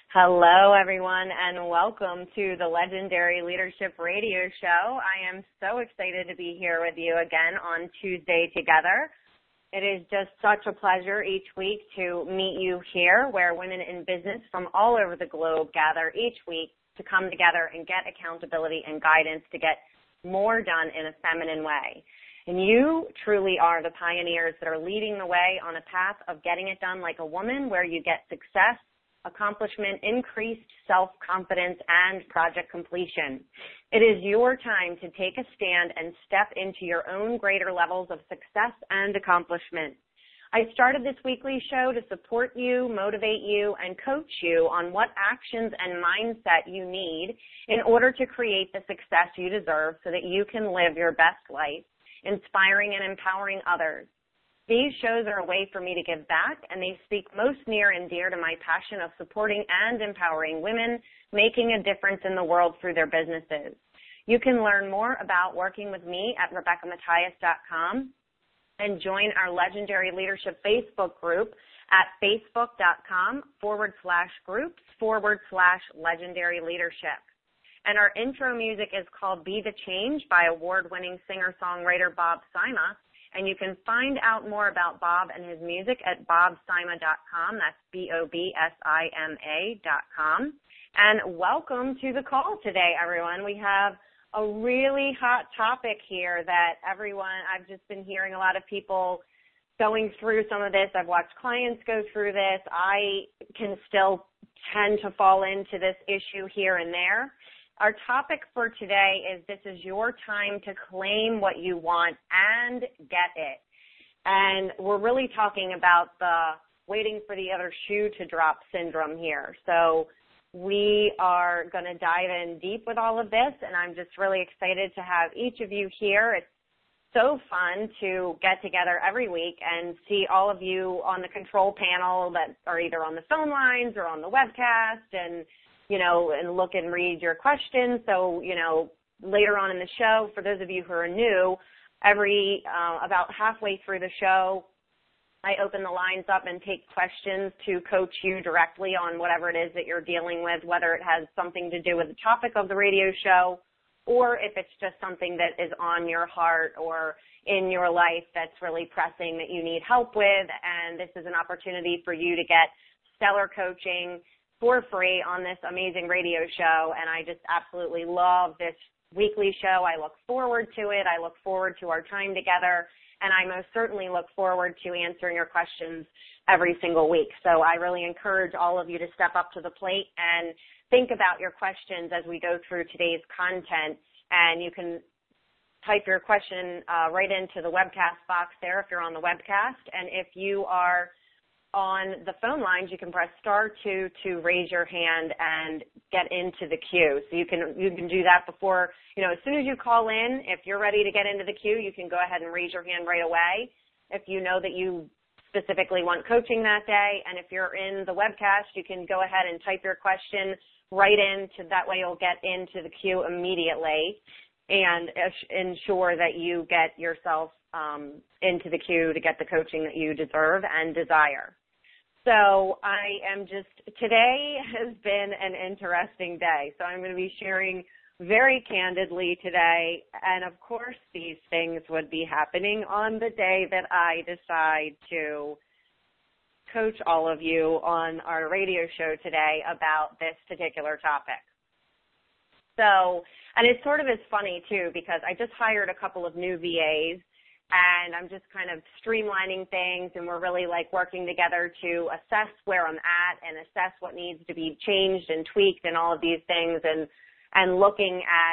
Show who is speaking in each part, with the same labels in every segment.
Speaker 1: Hello, everyone, and welcome to the Legendary Leadership Radio Show. I am so excited to be here with you again on Tuesday together. It is just such a pleasure each week to meet you here, where women in business from all over the globe gather each week to come together and get accountability and guidance to get more done in a feminine way. And you truly are the pioneers that are leading the way on a path of getting it done like a woman, where you get success, accomplishment, increased self-confidence, and project completion. It is your time to take a stand and step into your own greater levels of success and accomplishment. I started this weekly show to support you, motivate you, and coach you on what actions and mindset you need in order to create the success you deserve so that you can live your best life, inspiring and empowering others. These shows are a way for me to give back, and they speak most near and dear to my passion of supporting and empowering women making a difference in the world through their businesses. You can learn more about working with me at RebeccaMathias.com and join our Legendary Leadership Facebook group at facebook.com/groups/Legendary Leadership. And our intro music is called Be the Change by award-winning singer-songwriter Bob Sima. And you can find out more about Bob and his music at bobsima.com. That's BOBSIMA.com. And welcome to the call today, everyone. We have a really hot topic here that I've just been hearing a lot of people going through some of this. I've watched clients go through this. I can still tend to fall into this issue here and there. Our topic for today is this is your time to claim what you want and get it. And we're really talking about the waiting for the other shoe to drop syndrome here. So we are going to dive in deep with all of this, and I'm just really excited to have each of you here. It's so fun to get together every week and see all of you on the control panel that are either on the phone lines or on the webcast, and and look and read your questions. So, later on in the show, for those of you who are new, about halfway through the show, I open the lines up and take questions to coach you directly on whatever it is that you're dealing with, whether it has something to do with the topic of the radio show, or if it's just something that is on your heart or in your life that's really pressing that you need help with. And this is an opportunity for you to get stellar coaching for free on this amazing radio show, and I just absolutely love this weekly show. I look forward to it. I look forward to our time together, and I most certainly look forward to answering your questions every single week. So I really encourage all of you to step up to the plate and think about your questions as we go through today's content, and you can type your question right into the webcast box there if you're on the webcast, and if you are on the phone lines, you can press *2 to raise your hand and get into the queue. So you can do that before, as soon as you call in, if you're ready to get into the queue, you can go ahead and raise your hand right away. If you know that you specifically want coaching that day, and if you're in the webcast, you can go ahead and type your question right into, that way you'll get into the queue immediately and ensure that you get yourself into the queue to get the coaching that you deserve and desire. So today has been an interesting day. So I'm going to be sharing very candidly today. And of course, these things would be happening on the day that I decide to coach all of you on our radio show today about this particular topic. So, and it sort of is funny too, because I just hired a couple of new VAs, and I'm just kind of streamlining things, and we're really working together to assess where I'm at and assess what needs to be changed and tweaked and all of these things, and looking at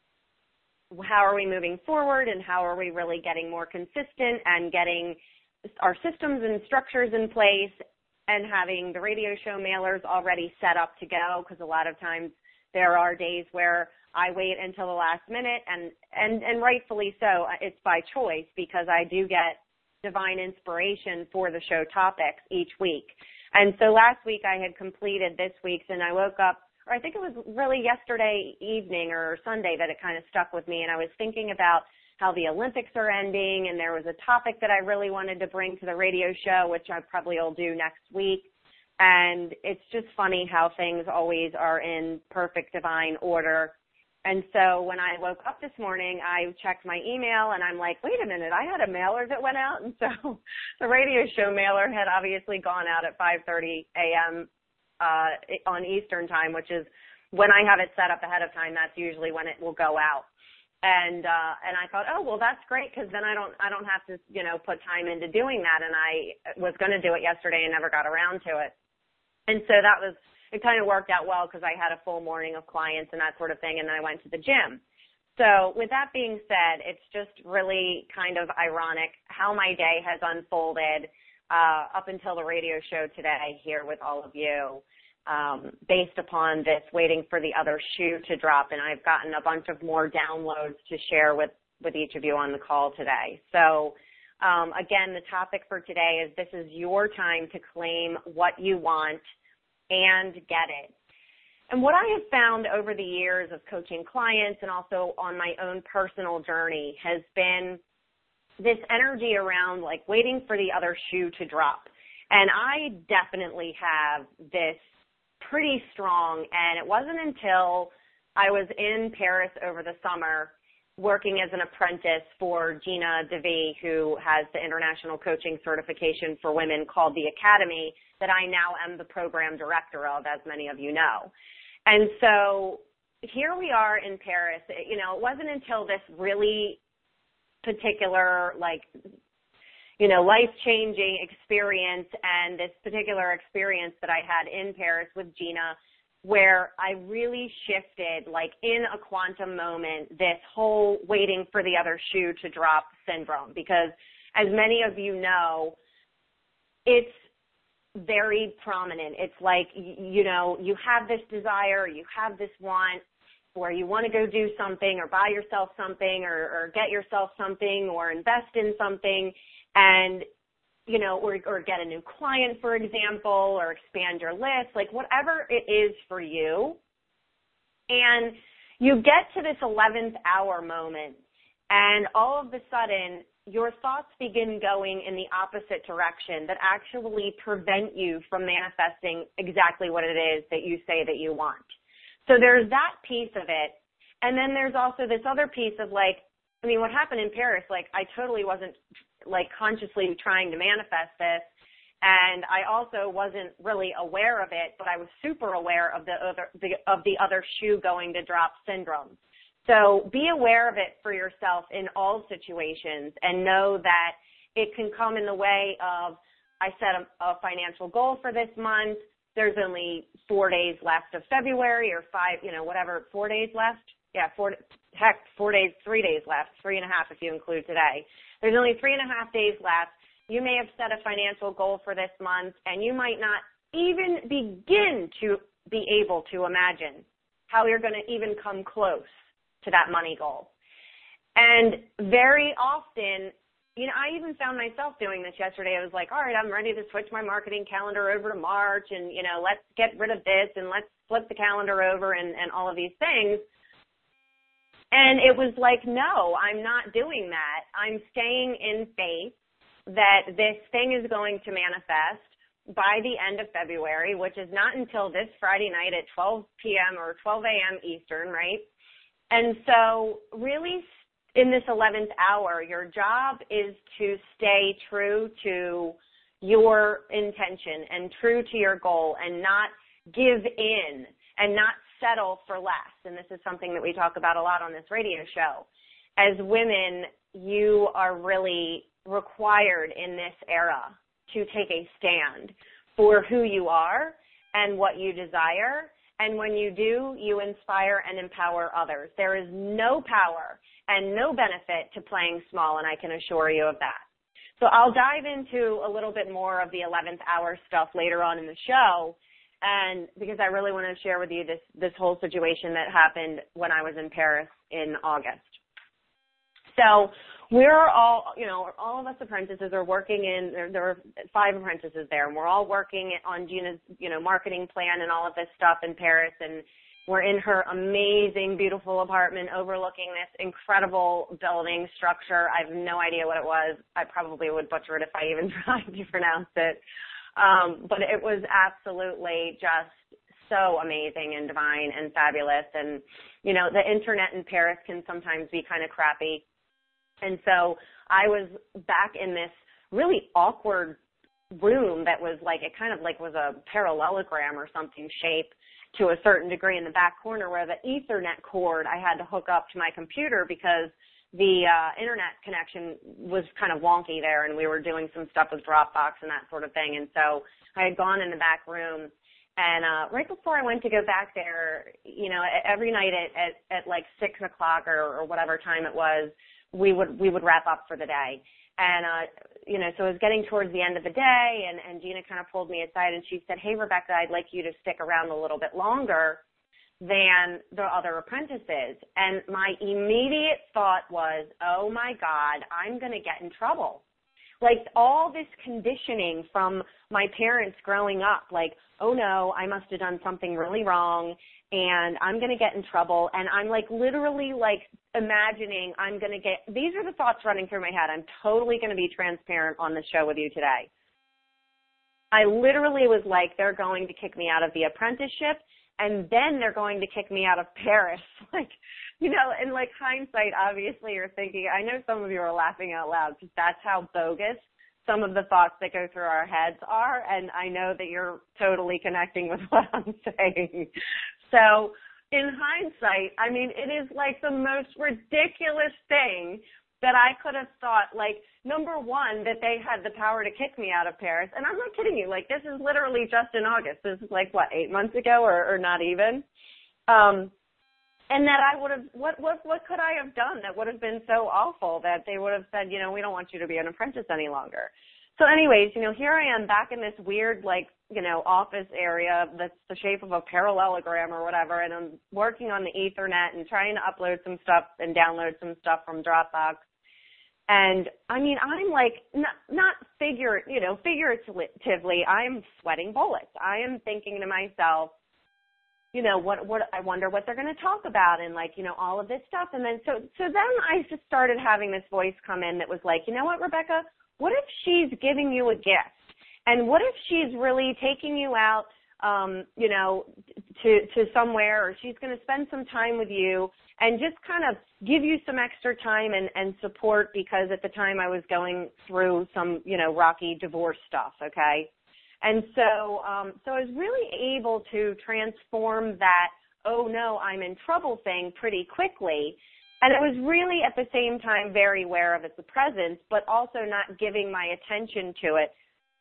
Speaker 1: how are we moving forward and how are we really getting more consistent and getting our systems and structures in place and having the radio show mailers already set up to go, because a lot of times there are days where I wait until the last minute, and rightfully so. It's by choice, because I do get divine inspiration for the show topics each week. And so last week I had completed this week's, and I woke up, or I think it was really yesterday evening or Sunday that it kind of stuck with me, and I was thinking about how the Olympics are ending, and there was a topic that I really wanted to bring to the radio show, which I probably will do next week. And it's just funny how things always are in perfect divine order. And so when I woke up this morning, I checked my email, and I'm like, wait a minute, I had a mailer that went out. And so the radio show mailer had obviously gone out at 5:30 a.m. On Eastern time, which is when I have it set up ahead of time. That's usually when it will go out. And I thought, oh, well, that's great, because then I don't have to, put time into doing that. And I was going to do it yesterday and never got around to it. And so it kind of worked out well, because I had a full morning of clients and that sort of thing, and then I went to the gym. So with that being said, it's just really kind of ironic how my day has unfolded up until the radio show today here with all of you, based upon this waiting for the other shoe to drop. And I've gotten a bunch of more downloads to share with each of you on the call today. So again, the topic for today is, this is your time to claim what you want and get it. And what I have found over the years of coaching clients and also on my own personal journey has been this energy around like waiting for the other shoe to drop. And I definitely have this pretty strong, and it wasn't until I was in Paris over the summer working as an apprentice for Gina DeVee, who has the international coaching certification for women called the Academy, that I now am the program director of, as many of you know. And so here we are in Paris. It wasn't until this really particular, life-changing experience, and this particular experience that I had in Paris with Gina, where I really shifted, in a quantum moment, this whole waiting for the other shoe to drop syndrome. Because as many of you know, it's very prominent. It's like, you have this desire, you have this want, where you want to go do something or buy yourself something or get yourself something or invest in something, and or get a new client, for example, or expand your list, whatever it is for you. And you get to this 11th hour moment, and all of a sudden, your thoughts begin going in the opposite direction that actually prevent you from manifesting exactly what it is that you say that you want. So there's that piece of it. And then there's also this other piece of what happened in Paris, I totally wasn't consciously trying to manifest this, and I also wasn't really aware of it, but I was super aware of the other shoe going to drop syndrome. So be aware of it for yourself in all situations, and know that it can come in the way of, I set a financial goal for this month. There's only 4 days left of February, or 4 days left. Yeah, 4 days, 3 days left, 3.5 if you include today. There's only 3.5 days left. You may have set a financial goal for this month, and you might not even begin to be able to imagine how you're going to even come close to that money goal. And very often, I even found myself doing this yesterday. I was like, all right, I'm ready to switch my marketing calendar over to March, and, let's get rid of this, and let's flip the calendar over, and all of these things. And it was like, no, I'm not doing that. I'm staying in faith that this thing is going to manifest by the end of February, which is not until this Friday night at 12 p.m. or 12 a.m. Eastern, right? And so really in this 11th hour, your job is to stay true to your intention and true to your goal, and not give in and not settle for less. And this is something that we talk about a lot on this radio show. As women, you are really required in this era to take a stand for who you are and what you desire. And when you do, you inspire and empower others. There is no power and no benefit to playing small, and I can assure you of that. So I'll dive into a little bit more of the 11th hour stuff later on in the show, and because I really want to share with you this whole situation that happened when I was in Paris in August. So we're all, all of us apprentices are working there were 5 apprentices there, and we're all working on Gina's, marketing plan and all of this stuff in Paris, and we're in her amazing, beautiful apartment overlooking this incredible building structure. I have no idea what it was. I probably would butcher it if I even tried to pronounce it. But it was absolutely just so amazing and divine and fabulous. And, you know, the internet in Paris can sometimes be kind of crappy. And so I was back in this really awkward room that was like, it kind of like was a parallelogram or something shape to a certain degree in the back corner, where the Ethernet cord I had to hook up to my computer because the internet connection was kind of wonky there, and we were doing some stuff with Dropbox and that sort of thing. And so I had gone in the back room, and right before I went to go back there, you know, every night at like 6 o'clock or whatever time it was, we would wrap up for the day. And, you know, so it was getting towards the end of the day, and Gina kind of pulled me aside, and she said, "Hey, Rebecca, I'd like you to stick around a little bit longer than the other apprentices." And my immediate thought was, oh, my God, I'm going to get in trouble. Like, all this conditioning from my parents growing up, like, oh, no, I must have done something really wrong, and I'm going to get in trouble. And I'm, like, literally, like, imagining I'm going to get – these are the thoughts running through my head. I'm totally going to be transparent on the show with you today. I literally was like, they're going to kick me out of the apprenticeship, and then they're going to kick me out of Paris. Like, you know, in like hindsight, obviously you're thinking, I know some of you are laughing out loud because that's how bogus some of the thoughts that go through our heads are, and I know that you're totally connecting with what I'm saying. So in hindsight, I mean, it is like the most ridiculous thing that I could have thought, like, number one, that they had the power to kick me out of Paris. And I'm not kidding you. Like, this is literally just in August. This is like, what, 8 months ago or not even? And that I would have, what could I have done that would have been so awful that they would have said, you know, we don't want you to be an apprentice any longer. So anyways, you know, here I am back in this weird, like, you know, office area that's the shape of a parallelogram or whatever, and I'm working on the Ethernet and trying to upload some stuff and download some stuff from Dropbox. And, I mean, I'm like, not figuratively, I'm sweating bullets. I am thinking to myself, you know, what I wonder what they're going to talk about, and, like, you know, all of this stuff. And then so then I just started having this voice come in that was like, you know what, Rebecca, what if she's giving you a gift? And what if she's really taking you out, you know, to somewhere, or she's going to spend some time with you and just kind of give you some extra time and support, because at the time I was going through some, you know, rocky divorce stuff, okay? And so so I was really able to transform that, oh, no, I'm in trouble thing pretty quickly. And I was really at the same time very aware of its presence, but also not giving my attention to it.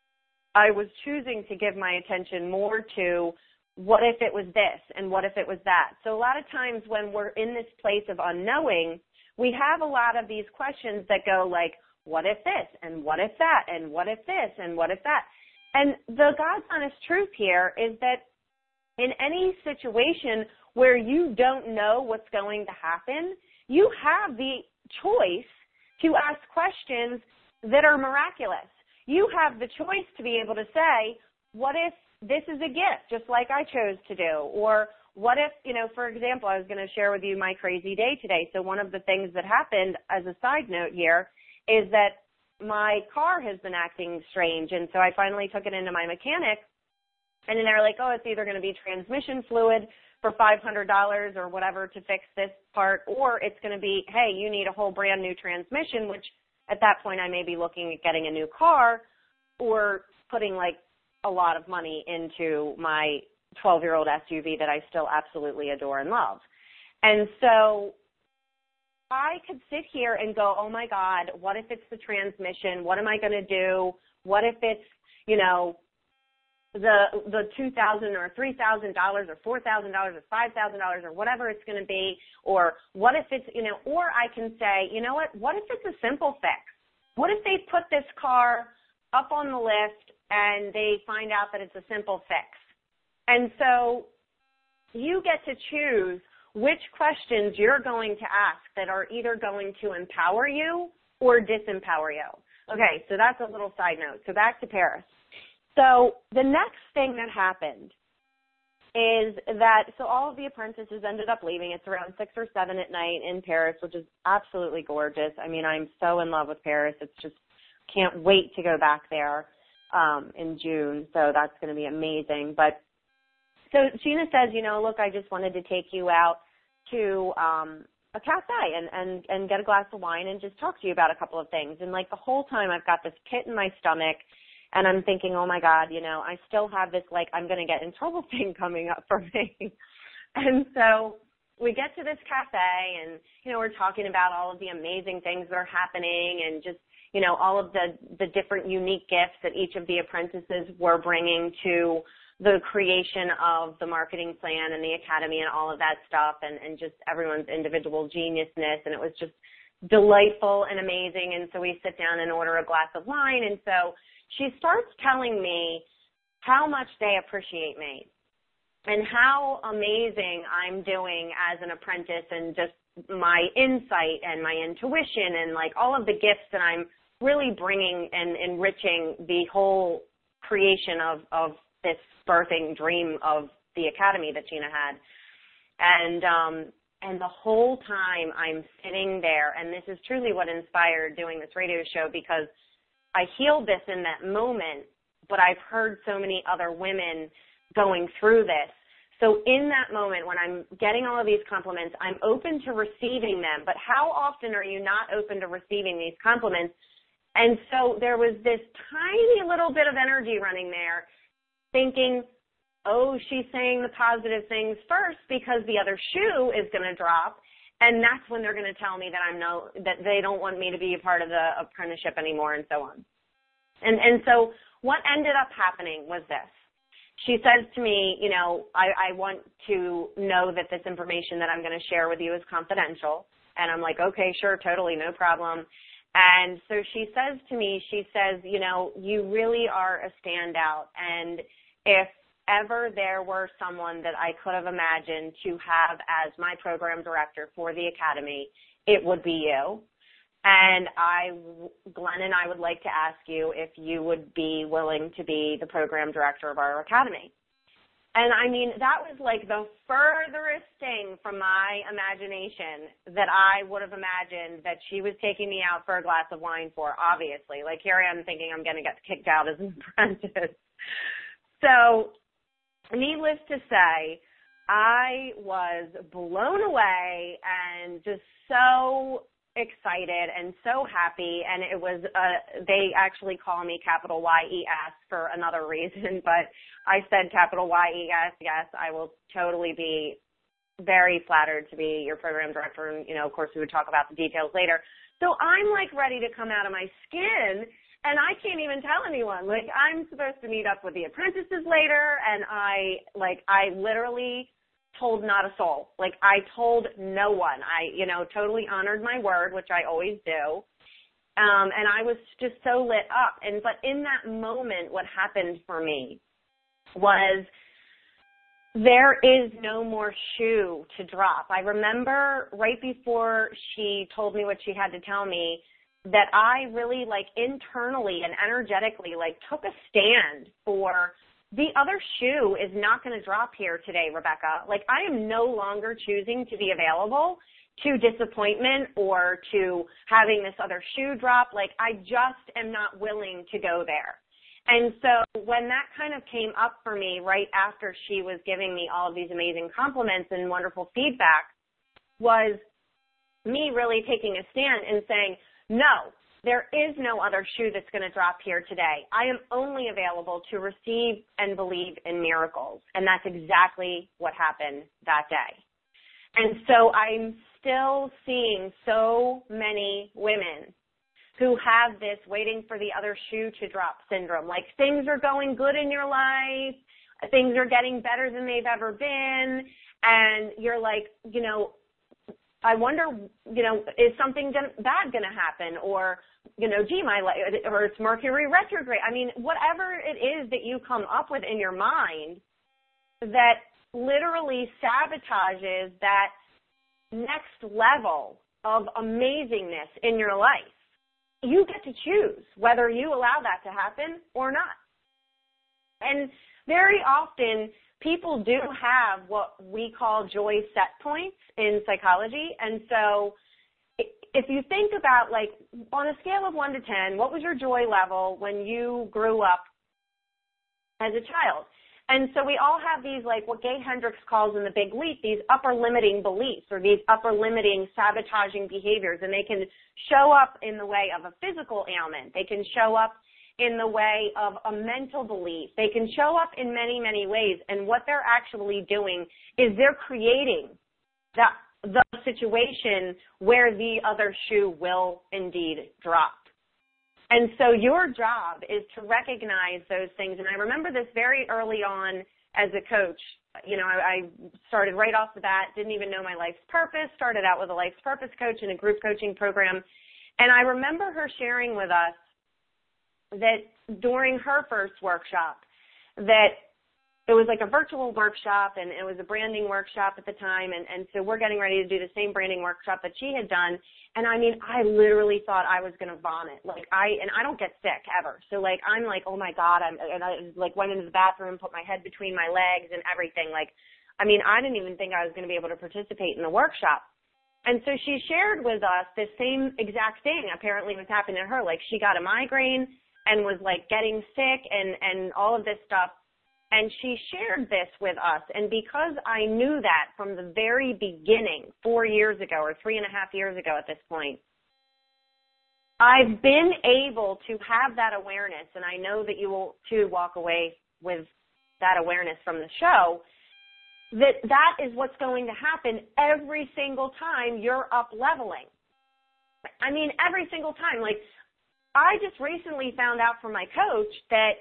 Speaker 1: I was choosing to give my attention more to what if it was this and what if it was that. So a lot of times when we're in this place of unknowing, we have a lot of these questions that go like, what if this and what if that and what if this and what if that? And the God's honest truth here is that in any situation where you don't know what's going to happen, you have the choice to ask questions that are miraculous. You have the choice to be able to say, what if this is a gift, just like I chose to do? Or what if, you know, for example, I was going to share with you my crazy day today. So one of the things that happened, as a side note here, is that my car has been acting strange. And so I finally took it into my mechanic, and then they're like, oh, it's either going to be transmission fluid for $500 or whatever to fix this part, or it's going to be, hey, you need a whole brand new transmission, which at that point I may be looking at getting a new car or putting like a lot of money into my 12-year-old SUV that I still absolutely adore and love. And so I could sit here and go, oh my God, what if it's the transmission? What am I going to do? What if it's, you know, the $2,000 or $3,000 or $4,000 or $5,000 or whatever it's going to be? Or what if it's, you know, or I can say, you know what if it's a simple fix? What if they put this car up on the list and they find out that it's a simple fix? And so you get to choose which questions you're going to ask that are either going to empower you or disempower you. Okay, so that's a little side note. So back to Paris. So the next thing that happened is that, so all of the apprentices ended up leaving. It's around 6 or 7 at night in Paris, which is absolutely gorgeous. I mean, I'm so in love with Paris. It's just, can't wait to go back there. in June. So that's going to be amazing. But so Gina says, look, I just wanted to take you out to a cafe and get a glass of wine and just talk to you about a couple of things. And like the whole time I've got this pit in my stomach and I'm thinking, oh my God, I still have this like I'm going to get in trouble thing coming up for me. And so we get to this cafe and, we're talking about all of the amazing things that are happening and just, all of the different unique gifts that each of the apprentices were bringing to the creation of the marketing plan and the academy and all of that stuff and just everyone's individual geniusness. And it was just delightful and amazing. And so we sit down and order a glass of wine. And so she starts telling me how much they appreciate me and how amazing I'm doing as an apprentice and just my insight and my intuition and like all of the gifts that I'm really bringing and enriching the whole creation of this birthing dream of the academy that Gina had. And the whole time I'm sitting there, and this is truly what inspired doing this radio show, because I healed this in that moment, but I've heard so many other women going through this. So in that moment when I'm getting all of these compliments, I'm open to receiving them, but how often are you not open to receiving these compliments? And so there was this tiny little bit of energy running there thinking, oh, she's saying the positive things first because the other shoe is going to drop, and that's when they're going to tell me that that they don't want me to be a part of the apprenticeship anymore, and so on. And so what ended up happening was this. She says to me, I want to know that this information that I'm going to share with you is confidential. And I'm like, okay, sure, totally, no problem. And so she says to me, you really are a standout. And if ever there were someone that I could have imagined to have as my program director for the academy, it would be you. And Glenn and I would like to ask you if you would be willing to be the program director of our academy. And I mean, that was like the furthest thing from my imagination that I would have imagined that she was taking me out for a glass of wine for, obviously. Like here I am thinking I'm going to get kicked out as an apprentice. So needless to say, I was blown away and just so excited and so happy, and it was they actually call me capital YES for another reason, but I said capital YES. Yes, I will totally be very flattered to be your program director, and of course we would talk about the details later. So I'm like ready to come out of my skin, and I can't even tell anyone. Like I'm supposed to meet up with the apprentices later, and I literally told not a soul. Like I told no one. I, totally honored my word, which I always do. And I was just so lit up. But in that moment, what happened for me was there is no more shoe to drop. I remember right before she told me what she had to tell me that I really internally and energetically took a stand for the other shoe is not going to drop here today, Rebecca. I am no longer choosing to be available to disappointment or to having this other shoe drop. I just am not willing to go there. And so when that kind of came up for me right after she was giving me all of these amazing compliments and wonderful feedback was me really taking a stand and saying, no, there is no other shoe that's going to drop here today. I am only available to receive and believe in miracles. And that's exactly what happened that day. And so I'm still seeing so many women who have this waiting for the other shoe to drop syndrome. Things are going good in your life. Things are getting better than they've ever been. And you're I wonder, is something bad going to happen? Or, gee, or it's Mercury retrograde. I mean, whatever it is that you come up with in your mind that literally sabotages that next level of amazingness in your life, you get to choose whether you allow that to happen or not. And very often, people do have what we call joy set points in psychology. And so if you think about on a scale of 1 to 10, what was your joy level when you grew up as a child. And so we all have these, like what Gay Hendricks calls in The Big Leap, these upper limiting beliefs or these upper limiting sabotaging behaviors. And they can show up in the way of a physical ailment. They can show up in the way of a mental belief. They can show up in many, many ways. And what they're actually doing is they're creating the situation where the other shoe will indeed drop. And so your job is to recognize those things. And I remember this very early on as a coach. You know, I started right off the bat, didn't even know my life's purpose, started out with a life's purpose coach in a group coaching program. And I remember her sharing with us that during her first workshop that it was like a virtual workshop and it was a branding workshop at the time. And so we're getting ready to do the same branding workshop that she had done. And I mean, I literally thought I was going to vomit. Like I don't get sick ever. So like, I'm like, oh my God. I like went into the bathroom, put my head between my legs and everything. Like, I mean, I didn't even think I was going to be able to participate in the workshop. And so she shared with us the same exact thing apparently was happening to her. Like she got a migraine and was like getting sick and all of this stuff. And she shared this with us. And because I knew that from the very beginning, 4 years ago or 3.5 years ago at this point, I've been able to have that awareness. And I know that you will too walk away with that awareness from the show, that is what's going to happen every single time you're up leveling. I mean, every single time. Like, I just recently found out from my coach that,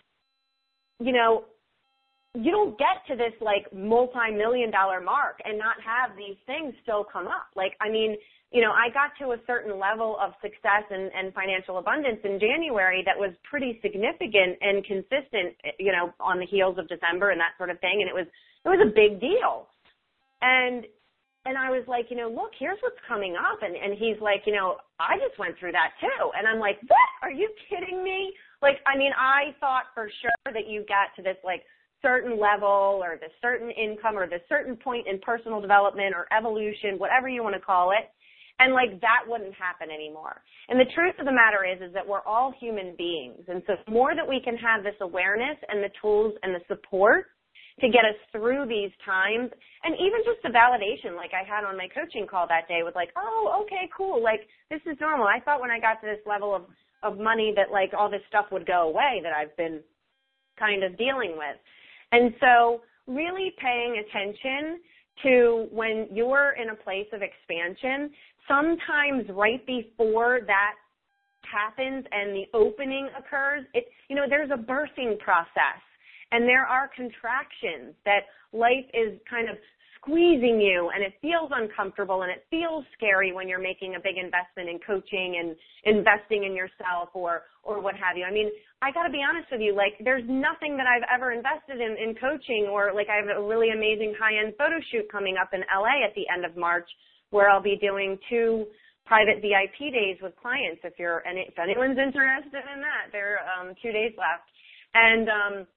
Speaker 1: you know, you don't get to this like multi-million-dollar mark and not have these things still come up. Like, I mean, you know, I got to a certain level of success and financial abundance in January that was pretty significant and consistent, you know, on the heels of December and that sort of thing. And it was a big deal. And I was like, you know, look, here's what's coming up. And he's like, you know, I just went through that too. And I'm like, what? Are you kidding me? Like, I mean, I thought for sure that you got to this like certain level or this certain income or this certain point in personal development or evolution, whatever you want to call it. And like that wouldn't happen anymore. And the truth of the matter is that we're all human beings. And so the more that we can have this awareness and the tools and the support to get us through these times, and even just the validation like I had on my coaching call that day with like, oh, okay, cool. Like this is normal. I thought when I got to this level of money that like all this stuff would go away that I've been kind of dealing with. And so really paying attention to when you're in a place of expansion, sometimes right before that happens and the opening occurs, there's a birthing process and there are contractions that life is kind of squeezing you and it feels uncomfortable and it feels scary when you're making a big investment in coaching and investing in yourself or what have you. I mean, I got to be honest with you, like there's nothing that I've ever invested in coaching or like I have a really amazing high-end photo shoot coming up in LA at the end of March where I'll be doing 2 private VIP days with clients if anyone's interested in that. There are 2 days left. And,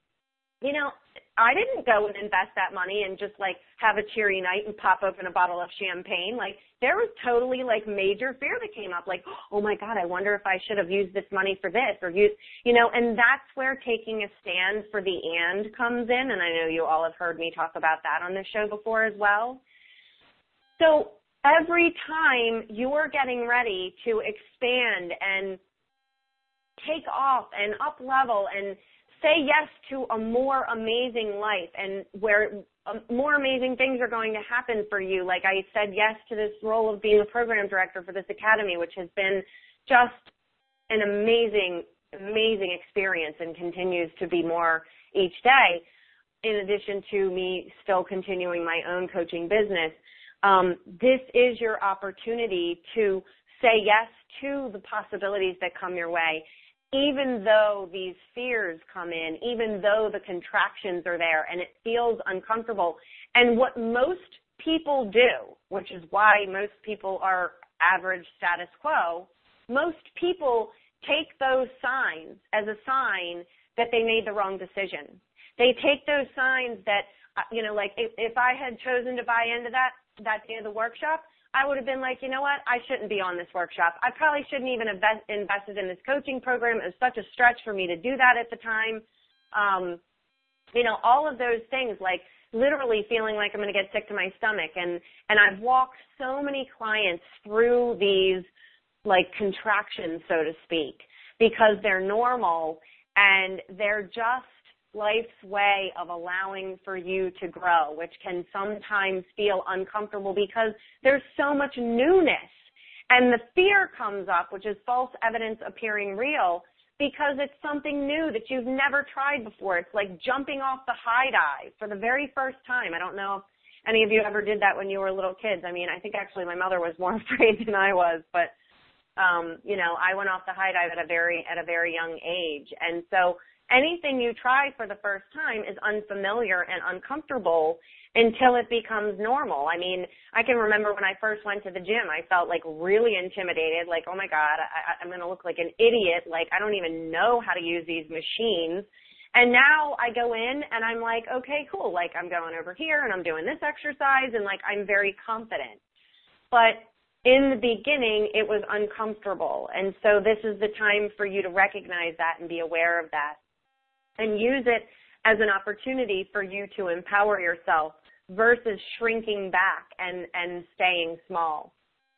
Speaker 1: I didn't go and invest that money and just like have a cheery night and pop open a bottle of champagne. Like there was totally like major fear that came up like, oh my God, I wonder if I should have used this money for this or and that's where taking a stand for the and comes in. And I know you all have heard me talk about that on this show before as well. So every time you're getting ready to expand and take off and up level and say yes to a more amazing life and where more amazing things are going to happen for you. Like I said yes to this role of being a program director for this academy, which has been just an amazing, amazing experience and continues to be more each day, in addition to me still continuing my own coaching business. This is your opportunity to say yes to the possibilities that come your way. Even though these fears come in, even though the contractions are there and it feels uncomfortable. And what most people do, which is why most people are average status quo, most people take those signs as a sign that they made the wrong decision. They take those signs that, like if I had chosen to buy into that day of the workshop, I would have been like, you know what, I shouldn't be on this workshop. I probably shouldn't even have invested in this coaching program. It was such a stretch for me to do that at the time. all of those things, like literally feeling like I'm going to get sick to my stomach. And I've walked so many clients through these like contractions, so to speak, because they're normal and they're just life's way of allowing for you to grow, which can sometimes feel uncomfortable because there's so much newness. And the fear comes up, which is false evidence appearing real, because it's something new that you've never tried before. It's like jumping off the high dive for the very first time. I don't know if any of you ever did that when you were little kids. I mean, I think actually my mother was more afraid than I was, but I went off the high dive at a very young age. And so anything you try for the first time is unfamiliar and uncomfortable until it becomes normal. I mean, I can remember when I first went to the gym, I felt like really intimidated, like, oh my God, I'm going to look like an idiot. Like, I don't even know how to use these machines. And now I go in and I'm like, okay, cool. Like, I'm going over here and I'm doing this exercise and like, I'm very confident. But in the beginning, it was uncomfortable. And so this is the time for you to recognize that and be aware of that and use it as an opportunity for you to empower yourself versus shrinking back and staying small.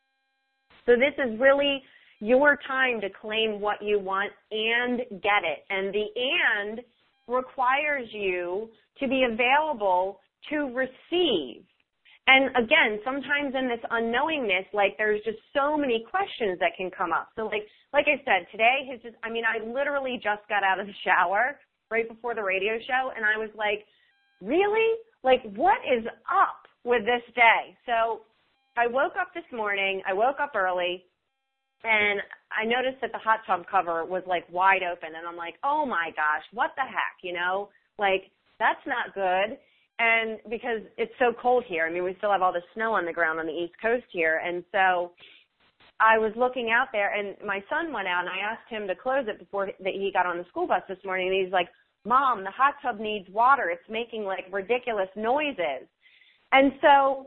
Speaker 1: So this is really your time to claim what you want and get it. And the and requires you to be available to receive. And again, sometimes in this unknowingness, like there's just so many questions that can come up. So like I said, today I literally just got out of the shower right before the radio show, and I was like, really? Like, what is up with this day? So I woke up this morning, I woke up early, and I noticed that the hot tub cover was like wide open, and I'm like, oh my gosh, what the heck, like that's not good. And because it's so cold here, I mean, we still have all the snow on the ground on the East Coast here, and so I was looking out there, and my son went out, and I asked him to close it before he got on the school bus this morning, and he's like, Mom, the hot tub needs water. It's making like ridiculous noises. And so,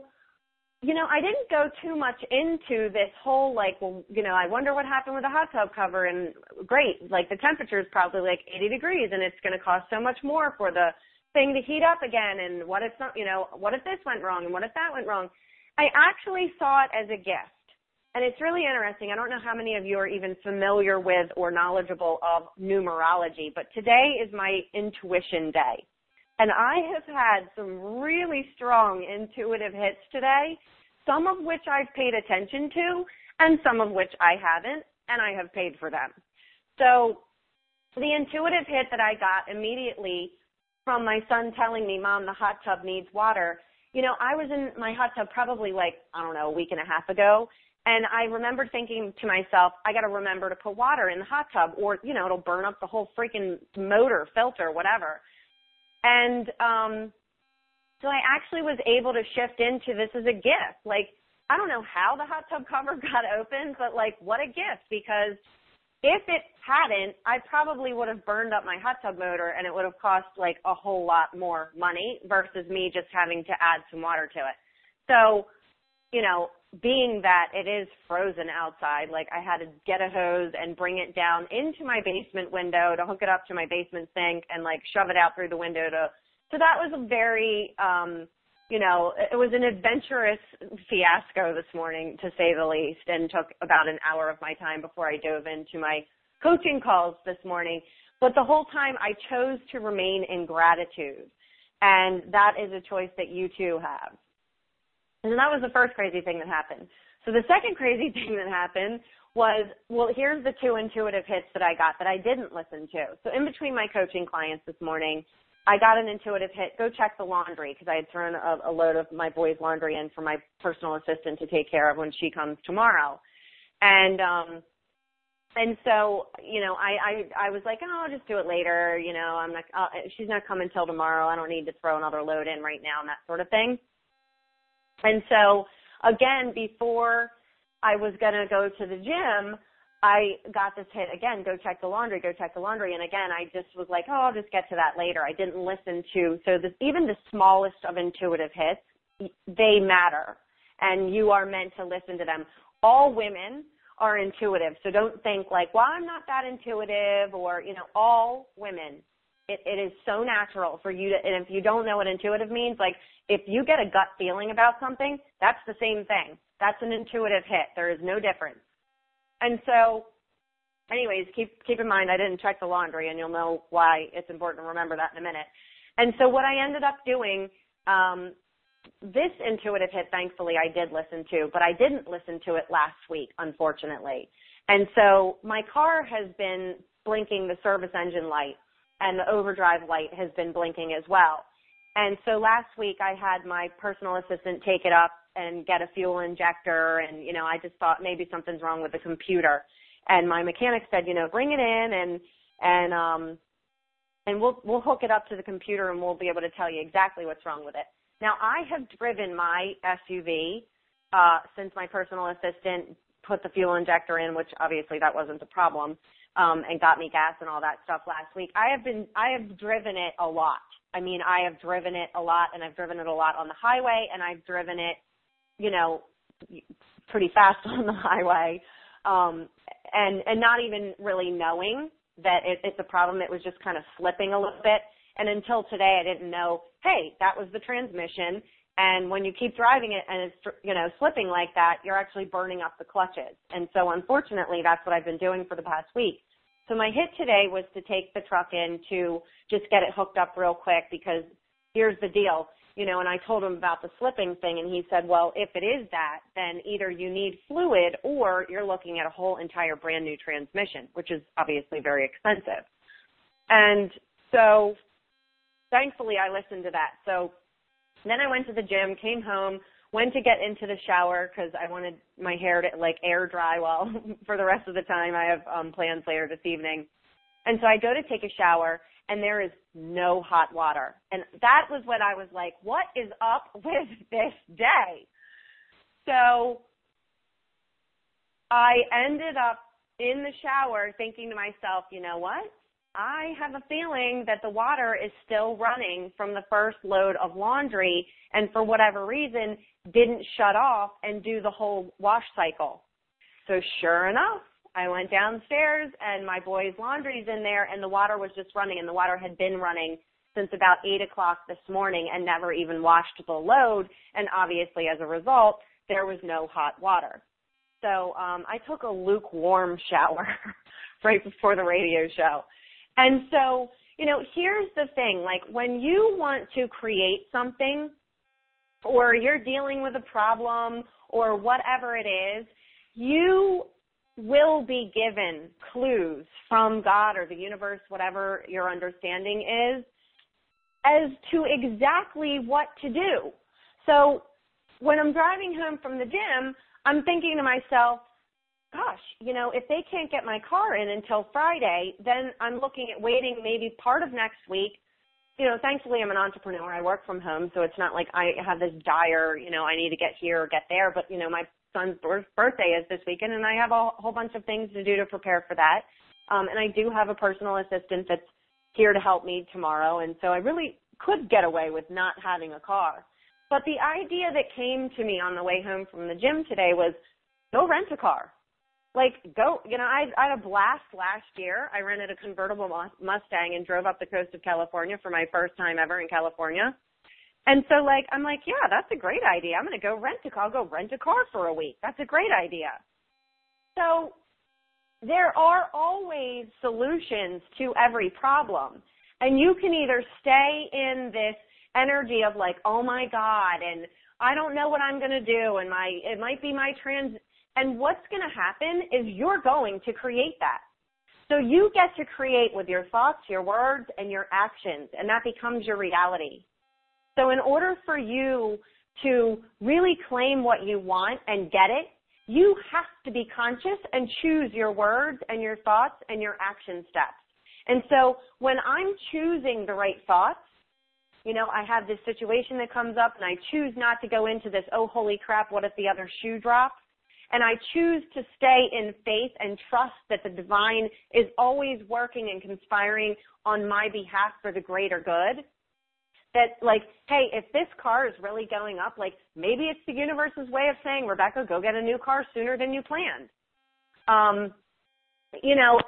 Speaker 1: I didn't go too much into this whole I wonder what happened with the hot tub cover, and great, like the temperature is probably like 80 degrees and it's going to cost so much more for the thing to heat up again, and what if what if this went wrong and what if that went wrong? I actually saw it as a gift. And it's really interesting. I don't know how many of you are even familiar with or knowledgeable of numerology, but today is my intuition day. And I have had some really strong intuitive hits today, some of which I've paid attention to and some of which I haven't, and I have paid for them. So the intuitive hit that I got immediately from my son telling me, Mom, the hot tub needs water, I was in my hot tub probably a week and a half ago. And I remember thinking to myself, I got to remember to put water in the hot tub or, it'll burn up the whole freaking motor, filter, whatever. And so I actually was able to shift into this as a gift. Like, I don't know how the hot tub cover got open, but what a gift, because if it hadn't, I probably would have burned up my hot tub motor and it would have cost a whole lot more money versus me just having to add some water to it. So, being that it is frozen outside, I had to get a hose and bring it down into my basement window to hook it up to my basement sink and shove it out through the window so that was a very, it was an adventurous fiasco this morning, to say the least, and took about an hour of my time before I dove into my coaching calls this morning. But the whole time I chose to remain in gratitude, and that is a choice that you too have. And that was the first crazy thing that happened. So the second crazy thing that happened was, here's the two intuitive hits that I got that I didn't listen to. So in between my coaching clients this morning, I got an intuitive hit, go check the laundry, because I had thrown a load of my boys' laundry in for my personal assistant to take care of when she comes tomorrow. And so, I was like, oh, I'll just do it later. She's not coming till tomorrow. I don't need to throw another load in right now and that sort of thing. And so, again, before I was going to go to the gym, I got this hit again, go check the laundry. And again, I just was like, oh, I'll just get to that later. I didn't listen to, even the smallest of intuitive hits, they matter. And you are meant to listen to them. All women are intuitive. So don't think well, I'm not that intuitive, or, all women It is so natural for you to, and if you don't know what intuitive means, like if you get a gut feeling about something, that's the same thing. That's an intuitive hit. There is no difference. And so anyways, keep in mind I didn't check the laundry, and you'll know why it's important to remember that in a minute. And so what I ended up doing, this intuitive hit, thankfully, I did listen to, but I didn't listen to it last week, unfortunately. And so my car has been blinking the service engine light, and the overdrive light has been blinking as well. And so last week I had my personal assistant take it up and get a fuel injector, and, you know, I just thought maybe something's wrong with the computer. And my mechanic said, you know, bring it in and we'll hook it up to the computer and we'll be able to tell you exactly what's wrong with it. Now, I have driven my SUV since my personal assistant put the fuel injector in, which obviously that wasn't the problem, and got me gas and all that stuff last week. I have driven it a lot. I mean, I have driven it a lot, and I've driven it a lot on the highway, and I've driven it, you know, pretty fast on the highway, and not even really knowing that it's a problem. It was just kind of slipping a little bit. And until today, I didn't know, hey, that was the transmission. And when you keep driving it and it's, you know, slipping like that, you're actually burning up the clutches. And so unfortunately, that's what I've been doing for the past week. So my hit today was to take the truck in to just get it hooked up real quick, because here's the deal, you know, and I told him about the slipping thing, and he said, well, if it is that, then either you need fluid or you're looking at a whole entire brand new transmission, which is obviously very expensive. And so thankfully I listened to that. So then I went to the gym, came home, went to get into the shower because I wanted my hair to like air dry while for the rest of the time. I have plans later this evening. And so I go to take a shower, and there is no hot water. And that was when I was like, what is up with this day? So I ended up in the shower thinking to myself, you know what? I have a feeling that the water is still running from the first load of laundry, and for whatever reason didn't shut off and do the whole wash cycle. So sure enough, I went downstairs and my boy's laundry's in there, and the water was just running, and the water had been running since about 8 o'clock this morning and never even washed the load. And obviously as a result, there was no hot water. So I took a lukewarm shower right before the radio show. And so, you know, here's the thing, like when you want to create something or you're dealing with a problem or whatever it is, you will be given clues from God or the universe, whatever your understanding is, as to exactly what to do. So when I'm driving home from the gym, I'm thinking to myself, gosh, you know, if they can't get my car in until Friday, then I'm looking at waiting maybe part of next week. You know, thankfully I'm an entrepreneur. I work from home, so it's not like I have this dire, you know, I need to get here or get there. But, you know, my son's birthday is this weekend, and I have a whole bunch of things to do to prepare for that. And I do have a personal assistant that's here to help me tomorrow. And so I really could get away with not having a car. But the idea that came to me on the way home from the gym today was go rent a car. Like, go, you know, I had a blast last year. I rented a convertible Mustang and drove up the coast of California for my first time ever in California. And so, like, I'm like, yeah, that's a great idea. I'm going to go rent a car. I'll go rent a car for a week. That's a great idea. So there are always solutions to every problem. And you can either stay in this energy of like, oh, my God, and I don't know what I'm going to do, and it might be my and what's going to happen is you're going to create that. So you get to create with your thoughts, your words, and your actions, and that becomes your reality. So in order for you to really claim what you want and get it, you have to be conscious and choose your words and your thoughts and your action steps. And so when I'm choosing the right thoughts, you know, I have this situation that comes up and I choose not to go into this, oh, holy crap, what if the other shoe drops? And I choose to stay in faith and trust that the divine is always working and conspiring on my behalf for the greater good. That, like, hey, if this car is really going up, like, maybe it's the universe's way of saying, Rebecca, go get a new car sooner than you planned. You know,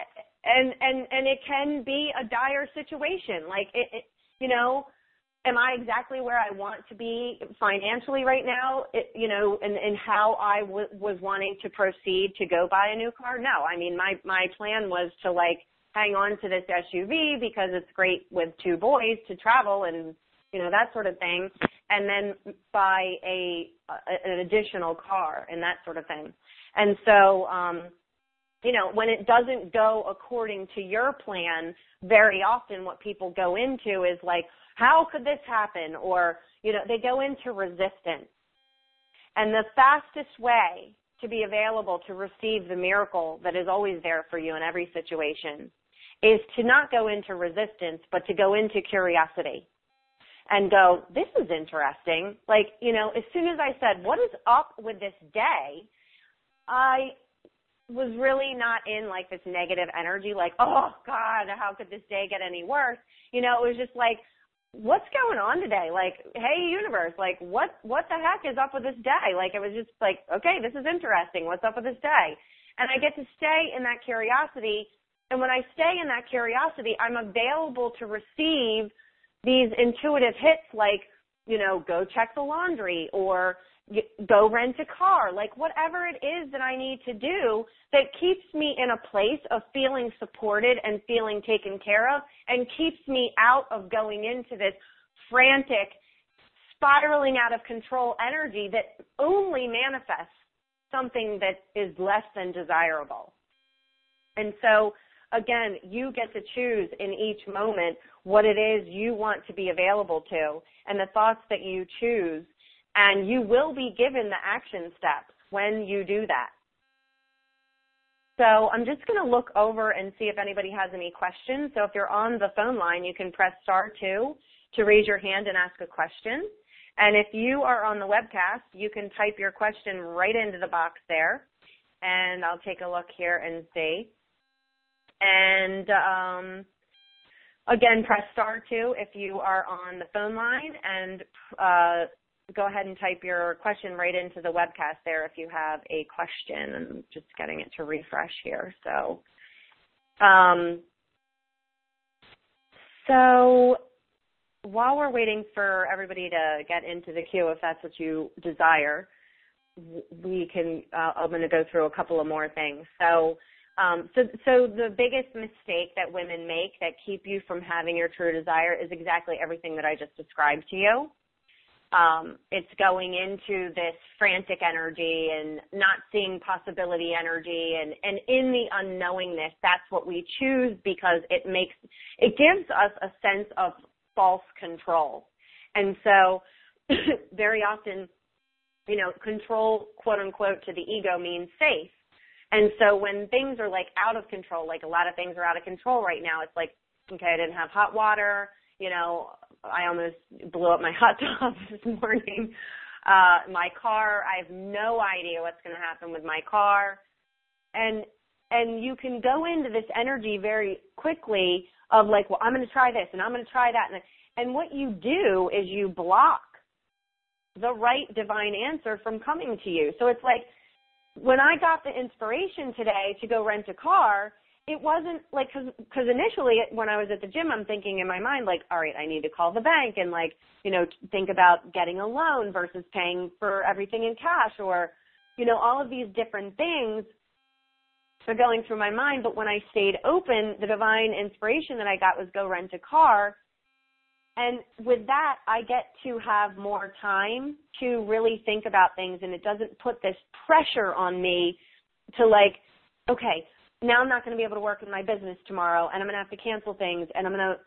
Speaker 1: and it can be a dire situation. Like, am I exactly where I want to be financially right now, and how I was wanting to proceed to go buy a new car? No. I mean, my plan was to, like, hang on to this SUV because it's great with two boys to travel and, that sort of thing, and then buy an additional car and that sort of thing. And so, when it doesn't go according to your plan, very often what people go into is like, how could this happen? Or, they go into resistance. And the fastest way to be available to receive the miracle that is always there for you in every situation is to not go into resistance, but to go into curiosity and go, this is interesting. Like, as soon as I said, what is up with this day, I was really not in, like, this negative energy, like, oh, God, how could this day get any worse? It was just like, what's going on today? Like, hey, universe, like, what the heck is up with this day? Like, it was just like, okay, this is interesting. What's up with this day? And I get to stay in that curiosity. And when I stay in that curiosity, I'm available to receive these intuitive hits like, go check the laundry or go rent a car, like whatever it is that I need to do that keeps me in a place of feeling supported and feeling taken care of and keeps me out of going into this frantic, spiraling out of control energy that only manifests something that is less than desirable. And so, again, you get to choose in each moment what it is you want to be available to and the thoughts that you choose, and you will be given the action steps when you do that. So I'm just going to look over and see if anybody has any questions. So if you're on the phone line, you can press *2 to raise your hand and ask a question. And if you are on the webcast, you can type your question right into the box there, and I'll take a look here and see. And again, press *2 if you are on the phone line, and go ahead and type your question right into the webcast there if you have a question. I'm just getting it to refresh here. So, while we're waiting for everybody to get into the queue, if that's what you desire, we can. I'm going to go through a couple of more things. So the biggest mistake that women make that keep you from having your true desire is exactly everything that I just described to you. It's going into this frantic energy and not seeing possibility energy, and in the unknowingness, that's what we choose because it gives us a sense of false control. And so very often, control, quote unquote, to the ego means safe. And so when things are like out of control, like a lot of things are out of control right now, it's like, okay, I didn't have hot water, I almost blew up my hot tub this morning. My car, I have no idea what's going to happen with my car. And you can go into this energy very quickly of like, well, I'm going to try this and I'm going to try that. And what you do is you block the right divine answer from coming to you. So it's like when I got the inspiration today to go rent a car, it wasn't like, because initially when I was at the gym, I'm thinking in my mind, like, all right, I need to call the bank and like, think about getting a loan versus paying for everything in cash or, all of these different things are going through my mind. But when I stayed open, the divine inspiration that I got was go rent a car. And with that, I get to have more time to really think about things, and it doesn't put this pressure on me to like, okay, now I'm not going to be able to work in my business tomorrow, and I'm going to have to cancel things, and I'm going to,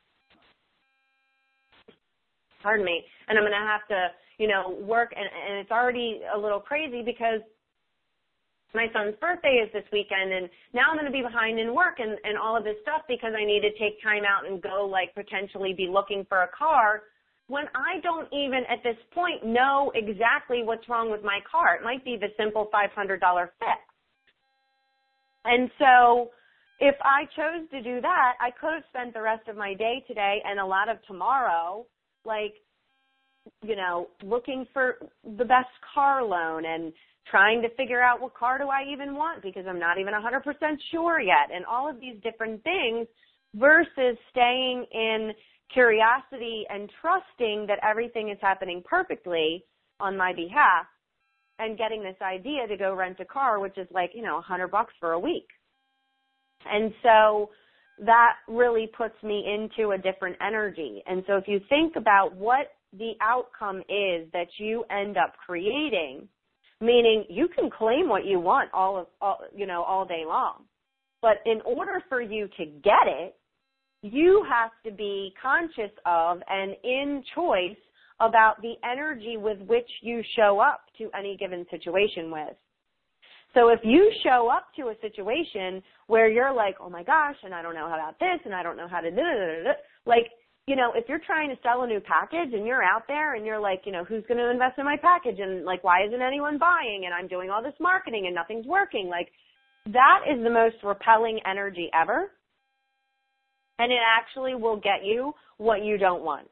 Speaker 1: and I'm going to have to, work, and it's already a little crazy because my son's birthday is this weekend, and now I'm going to be behind in work and all of this stuff because I need to take time out and go, like, potentially be looking for a car when I don't even at this point know exactly what's wrong with my car. It might be the simple $500 fix. And so if I chose to do that, I could have spent the rest of my day today and a lot of tomorrow, like, looking for the best car loan and trying to figure out what car do I even want because I'm not even 100% sure yet, and all of these different things versus staying in curiosity and trusting that everything is happening perfectly on my behalf and getting this idea to go rent a car, which is like, $100 for a week. And so that really puts me into a different energy. And so if you think about what the outcome is that you end up creating, meaning you can claim what you want all day long, but in order for you to get it, you have to be conscious of and in choice about the energy with which you show up to any given situation with. So if you show up to a situation where you're like, oh my gosh, and I don't know about this, and I don't know how to if you're trying to sell a new package and you're out there and you're like, who's going to invest in my package, and like, why isn't anyone buying, and I'm doing all this marketing and nothing's working, like, that is the most repelling energy ever, and it actually will get you what you don't want.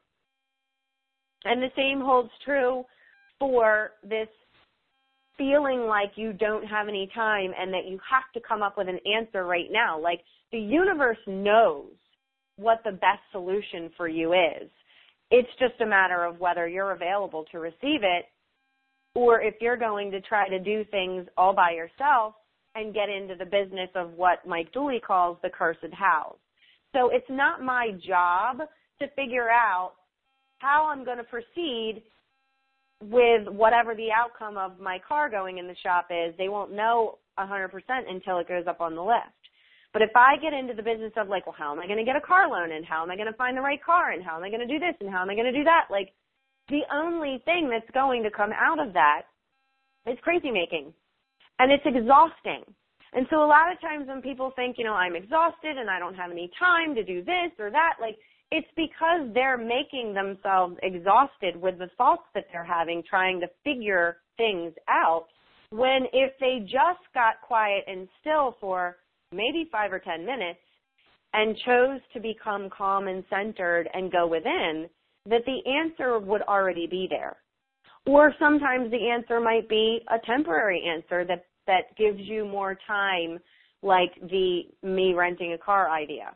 Speaker 1: And the same holds true for this feeling like you don't have any time and that you have to come up with an answer right now. Like, the universe knows what the best solution for you is. It's just a matter of whether you're available to receive it or if you're going to try to do things all by yourself and get into the business of what Mike Dooley calls the cursed house. So it's not my job to figure out how I'm going to proceed with whatever the outcome of my car going in the shop is. They won't know 100% until it goes up on the list. But if I get into the business of like, well, how am I going to get a car loan, and how am I going to find the right car, and how am I going to do this, and how am I going to do that? Like, the only thing that's going to come out of that is crazy making. And it's exhausting. And so a lot of times when people think, I'm exhausted and I don't have any time to do this or that, like, it's because they're making themselves exhausted with the thoughts that they're having, trying to figure things out, when if they just got quiet and still for maybe 5 or 10 minutes and chose to become calm and centered and go within, that the answer would already be there. Or sometimes the answer might be a temporary answer that gives you more time, like the me renting a car idea.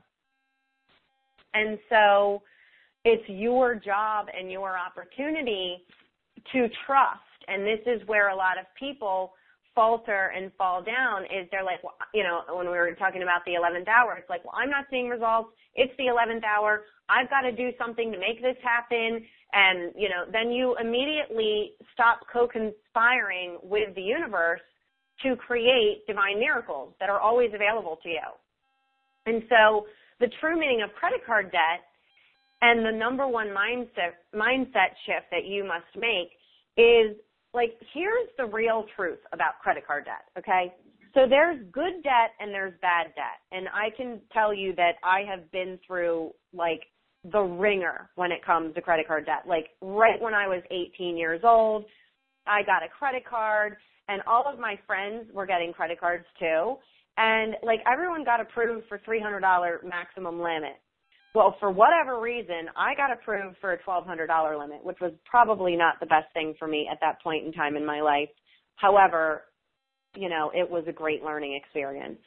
Speaker 1: And so it's your job and your opportunity to trust. And this is where a lot of people falter and fall down, is they're like, well, when we were talking about the 11th hour, it's like, well, I'm not seeing results. It's the 11th hour. I've got to do something to make this happen. And, then you immediately stop co-conspiring with the universe to create divine miracles that are always available to you. And so the true meaning of credit card debt and the number one mindset shift that you must make is, like, here's the real truth about credit card debt, okay? So there's good debt and there's bad debt. And I can tell you that I have been through, like, the ringer when it comes to credit card debt. Like, right when I was 18 years old, I got a credit card, and all of my friends were getting credit cards too. And, like, everyone got approved for $300 maximum limit. Well, for whatever reason, I got approved for a $1,200 limit, which was probably not the best thing for me at that point in time in my life. However, it was a great learning experience.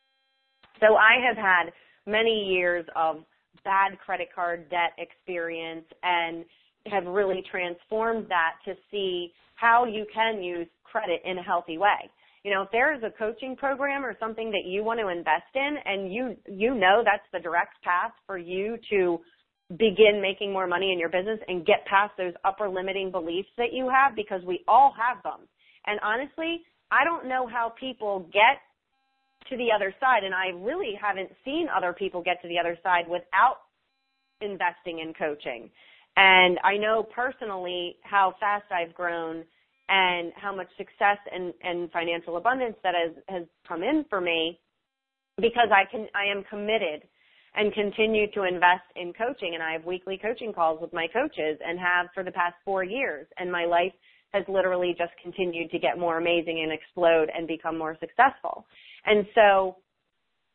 Speaker 1: So I have had many years of bad credit card debt experience and have really transformed that to see how you can use credit in a healthy way. If there is a coaching program or something that you want to invest in and you know that's the direct path for you to begin making more money in your business and get past those upper limiting beliefs that you have, because we all have them. And honestly, I don't know how people get to the other side, and I really haven't seen other people get to the other side without investing in coaching. And I know personally how fast I've grown and how much success and financial abundance that has come in for me, because I am committed and continue to invest in coaching. And I have weekly coaching calls with my coaches and have for the past 4 years. And my life has literally just continued to get more amazing and explode and become more successful. And so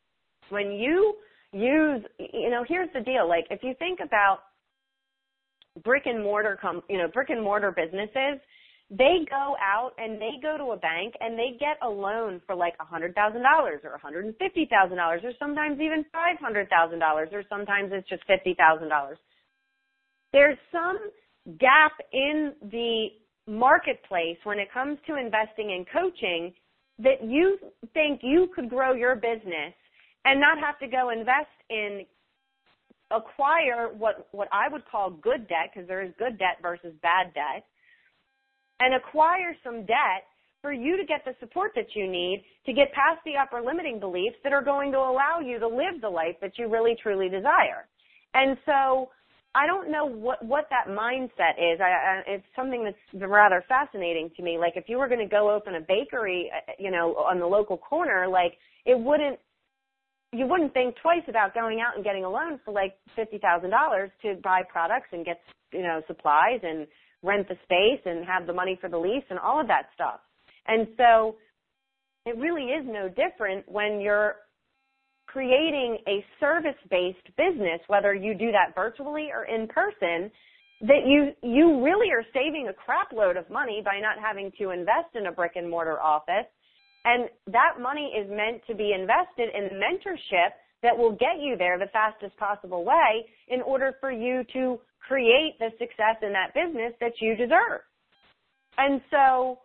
Speaker 1: when you use, here's the deal. Like, if you think about brick and mortar businesses, they go out and they go to a bank and they get a loan for like $100,000 or $150,000 or sometimes even $500,000 or sometimes it's just $50,000. There's some gap in the marketplace when it comes to investing in coaching that you think you could grow your business and not have to go invest in acquire what I would call good debt, because there is good debt versus bad debt, and acquire some debt for you to get the support that you need to get past the upper limiting beliefs that are going to allow you to live the life that you really, truly desire. And so I don't know what that mindset is. It's something that's rather fascinating to me. Like if you were going to go open a bakery, on the local corner, like you wouldn't think twice about going out and getting a loan for like $50,000 to buy products and get, supplies and rent the space and have the money for the lease and all of that stuff. And so it really is no different when you're creating a service-based business, whether you do that virtually or in person, that you really are saving a crap load of money by not having to invest in a brick-and-mortar office. And that money is meant to be invested in mentorship that will get you there the fastest possible way in order for you to create the success in that business that you deserve. And so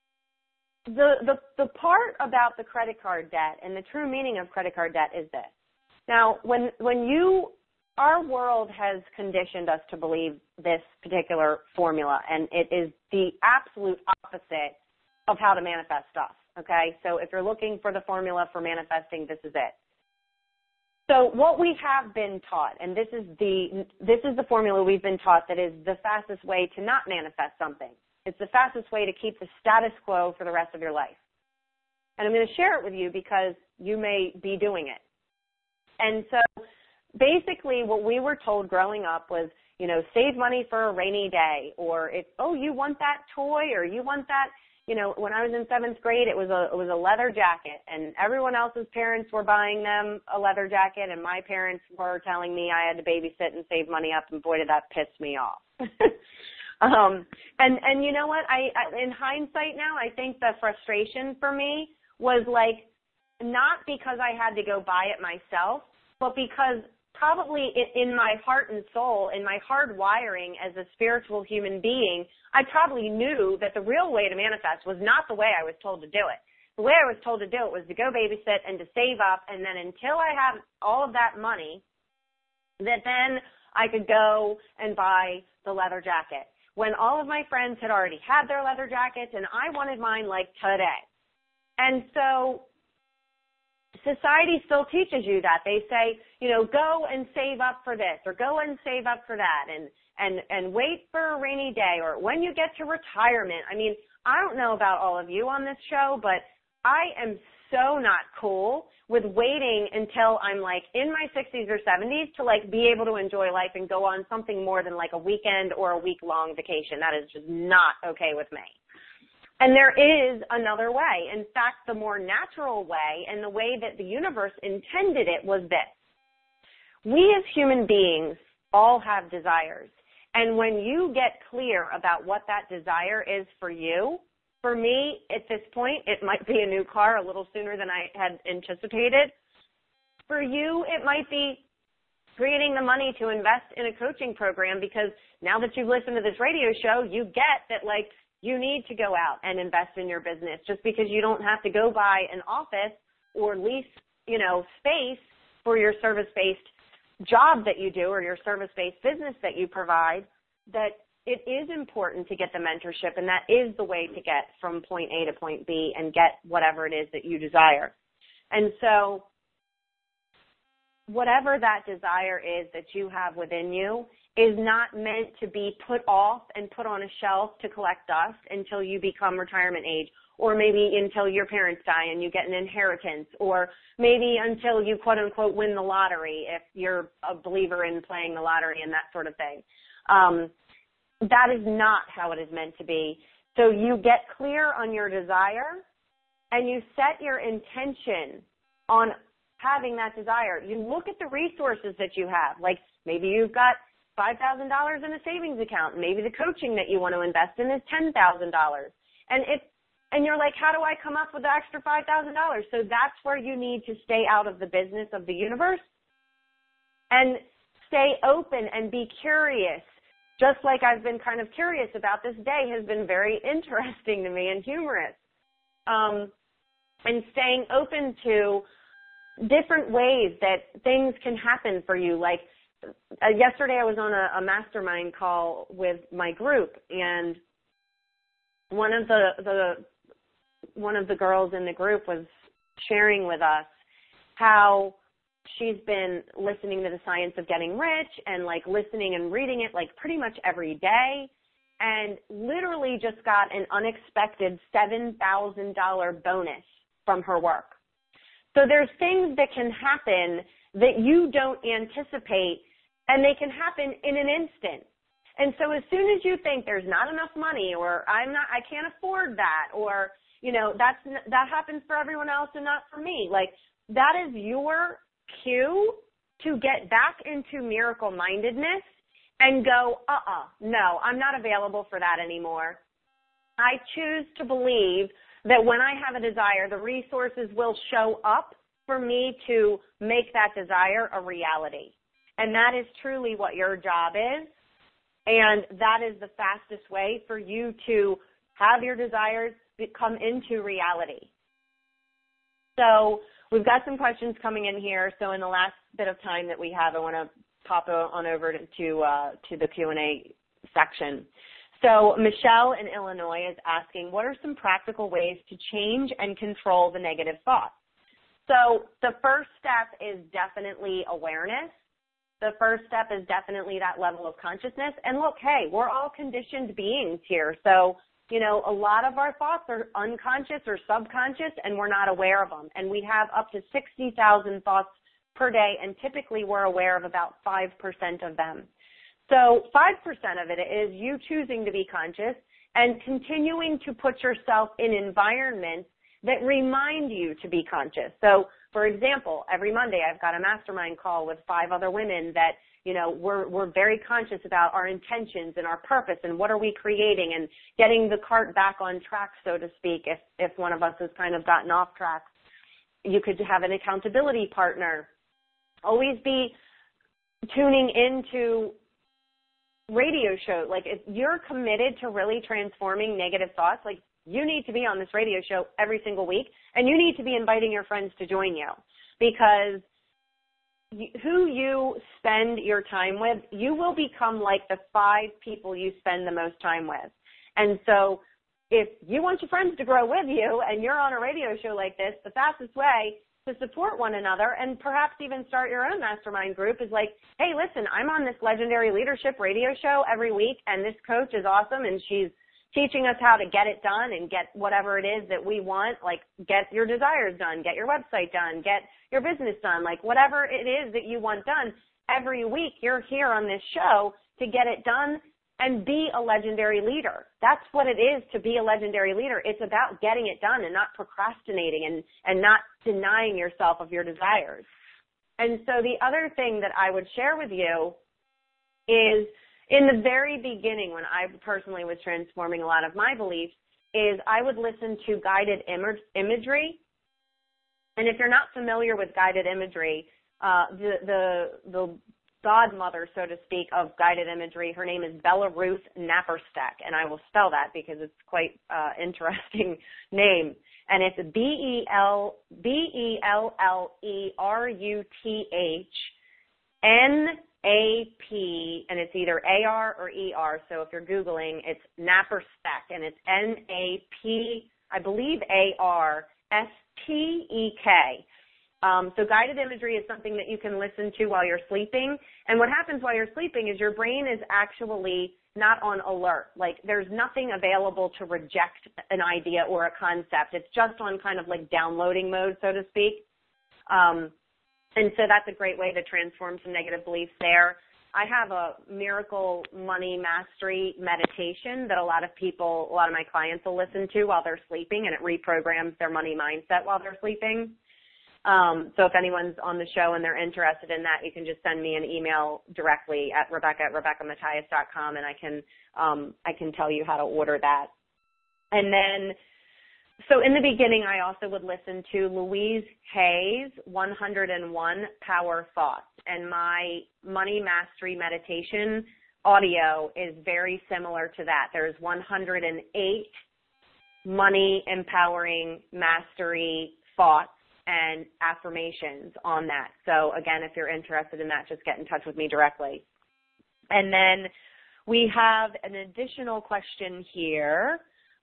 Speaker 1: the part about the credit card debt and the true meaning of credit card debt is this. Now, our world has conditioned us to believe this particular formula, and it is the absolute opposite of how to manifest stuff, okay? So if you're looking for the formula for manifesting, this is it. So what we have been taught, and this is the formula we've been taught that is the fastest way to not manifest something. It's the fastest way to keep the status quo for the rest of your life. And I'm going to share it with you because you may be doing it. And so basically what we were told growing up was, save money for a rainy day, or you want that toy, or you want that, when I was in 7th grade, it was a leather jacket, and everyone else's parents were buying them a leather jacket, and my parents were telling me I had to babysit and save money up, and boy, did that piss me off. And you know what? I in hindsight now, I think the frustration for me was like not because I had to go buy it myself, but because probably in my heart and soul, in my hard wiring as a spiritual human being, I probably knew that the real way to manifest was not the way I was told to do it. The way I was told to do it was to go babysit and to save up, and then until I have all of that money, that then I could go and buy the leather jacket. When all of my friends had already had their leather jackets and I wanted mine like today. And so society still teaches you that. They say, go and save up for this or go and save up for that and wait for a rainy day or when you get to retirement. I mean, I don't know about all of you on this show, but I am so not cool with waiting until I'm like in my 60s or 70s to like be able to enjoy life and go on something more than like a weekend or a week-long vacation. That is just not okay with me. And there is another way. In fact, the more natural way and the way that the universe intended it was this. We as human beings all have desires. And when you get clear about what that desire is for you, for me, at this point, it might be a new car a little sooner than I had anticipated. For you, it might be creating the money to invest in a coaching program because now that you've listened to this radio show, you get that, like, you need to go out and invest in your business just because you don't have to go buy an office or lease, space for your service-based job that you do or your service-based business that you provide, that it is important to get the mentorship, and that is the way to get from point A to point B and get whatever it is that you desire. And so whatever that desire is that you have within you is not meant to be put off and put on a shelf to collect dust until you become retirement age, or maybe until your parents die and you get an inheritance, or maybe until you quote-unquote win the lottery if you're a believer in playing the lottery and that sort of thing. That is not how it is meant to be. So you get clear on your desire and you set your intention on having that desire. You look at the resources that you have. Like maybe you've got $5,000 in a savings account. Maybe the coaching that you want to invest in is $10,000. And you're like, how do I come up with the extra $5,000? So that's where you need to stay out of the business of the universe and stay open and be curious. Just like I've been kind of curious about this day has been very interesting to me and humorous. And staying open to different ways that things can happen for you. Like yesterday I was on a mastermind call with my group, and one of the girls in the group was sharing with us how she's been listening to The Science of Getting Rich and like listening and reading it like pretty much every day, and literally just got an unexpected $7,000 bonus from her work. So there's things that can happen that you don't anticipate, and they can happen in an instant. And so as soon as you think there's not enough money, or I can't afford that, or that happens for everyone else and not for me, like that is your cue to get back into miracle mindedness and go, no, I'm not available for that anymore. I choose to believe that when I have a desire, the resources will show up for me to make that desire a reality. And that is truly what your job is. And that is the fastest way for you to have your desires come into reality. So we've got some questions coming in here. So in the last bit of time that we have, I want to pop on over to the Q&A section. So Michelle in Illinois is asking, what are some practical ways to change and control the negative thoughts? So the first step is definitely awareness. The first step is definitely that level of consciousness. And look, hey, we're all conditioned beings here. So, a lot of our thoughts are unconscious or subconscious, and we're not aware of them. And we have up to 60,000 thoughts per day, and typically we're aware of about 5% of them. So 5% of it is you choosing to be conscious and continuing to put yourself in environments that remind you to be conscious. So, for example, every Monday I've got a mastermind call with 5 other women that, we're very conscious about our intentions and our purpose and what are we creating and getting the cart back on track, so to speak, if one of us has kind of gotten off track. You could have an accountability partner. Always be tuning into radio show. Like if you're committed to really transforming negative thoughts, like you need to be on this radio show every single week, and you need to be inviting your friends to join you, because who you spend your time with, you will become like the 5 people you spend the most time with. And so if you want your friends to grow with you and you're on a radio show like this, the fastest way to support one another and perhaps even start your own mastermind group is like, hey, listen, I'm on this Legendary Leadership radio show every week, and this coach is awesome, and she's teaching us how to get it done and get whatever it is that we want, like get your desires done, get your website done, get your business done, like whatever it is that you want done. Every week you're here on this show to get it done and be a legendary leader. That's what it is to be a legendary leader. It's about getting it done and not procrastinating and not denying yourself of your desires. And so the other thing that I would share with you is, in the very beginning, when I personally was transforming a lot of my beliefs, is I would listen to guided imagery. And if you're not familiar with guided imagery, the godmother, so to speak, of guided imagery, her name is Bella Ruth Naparstek, and I will spell that because it's quite interesting name. And it's BELLERUTHNAP, and it's either AR or ER. So if you're Googling, it's Naparstek, and it's NAP, I believe ARSTEK. So guided imagery is something that you can listen to while you're sleeping. And what happens while you're sleeping is your brain is actually not on alert. Like there's nothing available to reject an idea or a concept. It's just on kind of like downloading mode, so to speak. And so that's a great way to transform some negative beliefs there. I have a miracle money mastery meditation that a lot of my clients will listen to while they're sleeping, and it reprograms their money mindset while they're sleeping. So if anyone's on the show and they're interested in that, you can just send me an email directly at Rebecca@RebeccaMathias.com, and I can tell you how to order that. And then, so in the beginning, I also would listen to Louise Hay's 101 Power Thoughts, and my Money Mastery Meditation audio is very similar to that. There's 108 money empowering mastery thoughts and affirmations on that. So again, if you're interested in that, just get in touch with me directly. And then we have an additional question here.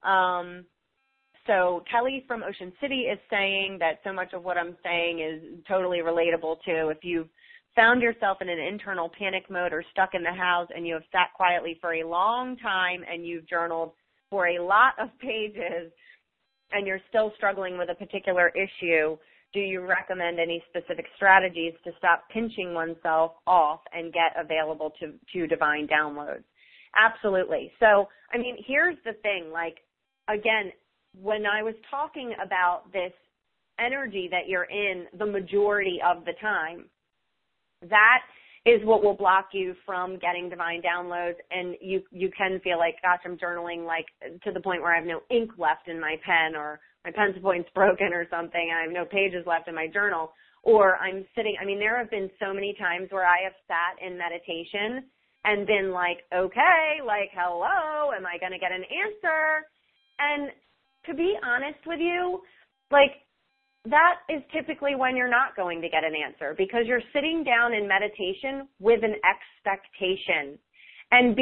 Speaker 1: So Kelly from Ocean City is saying that so much of what I'm saying is totally relatable to if you've found yourself in an internal panic mode or stuck in the house and you have sat quietly for a long time and you've journaled for a lot of pages and you're still struggling with a particular issue, do you recommend any specific strategies to stop pinching oneself off and get available to divine downloads? Absolutely. So, I mean, here's the thing, like, again, when I was talking about this energy that you're in the majority of the time, that is what will block you from getting divine downloads, and you can feel like, gosh, I'm journaling like to the point where I have no ink left in my pen, or my pencil point's broken or something, and I have no pages left in my journal, or I'm sitting, I mean, there have been so many times where I have sat in meditation and been like, okay, like, hello, am I going to get an answer? And to be honest with you, like, that is typically when you're not going to get an answer, because you're sitting down in meditation with an expectation. And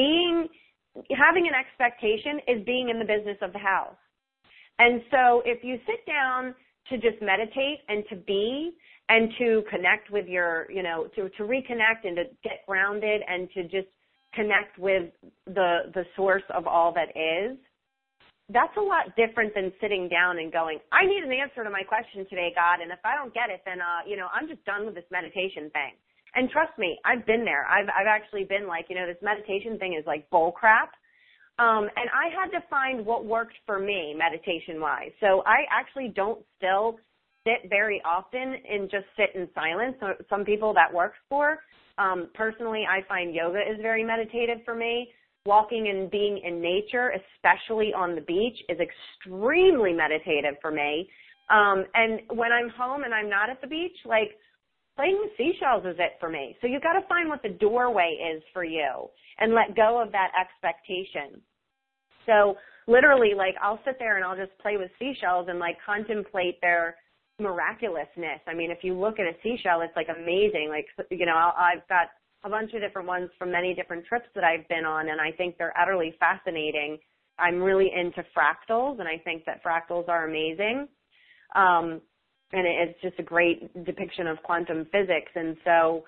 Speaker 1: having an expectation is being in the business of the house. And so if you sit down to just meditate and to be and to connect with your, to reconnect and to get grounded and to just connect with the source of all that is, that's a lot different than sitting down and going, I need an answer to my question today, God, and if I don't get it, then, I'm just done with this meditation thing. And trust me, I've been there. I've actually been like, this meditation thing is like bull crap. And I had to find what worked for me meditation-wise. So I actually don't still sit very often and just sit in silence. So some people that works for. Personally, I find yoga is very meditative for me. Walking and being in nature, especially on the beach, is extremely meditative for me. And when I'm home and I'm not at the beach, like, playing with seashells is it for me. So you've got to find what the doorway is for you and let go of that expectation. So literally, like, I'll sit there and I'll just play with seashells and, like, contemplate their miraculousness. I mean, if you look at a seashell, it's, like, amazing. Like, I've got a bunch of different ones from many different trips that I've been on, and I think they're utterly fascinating. I'm really into fractals, and I think that fractals are amazing. And it's just a great depiction of quantum physics. And so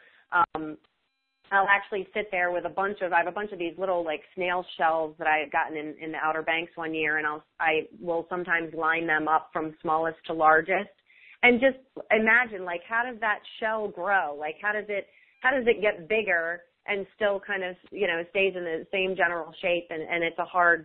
Speaker 1: I'll actually sit there with I have a bunch of these little, like, snail shells that I had gotten in the Outer Banks one year, and I will sometimes line them up from smallest to largest and just imagine, like, how does that shell grow? Like, how does it get bigger and still kind of, stays in the same general shape, and it's a hard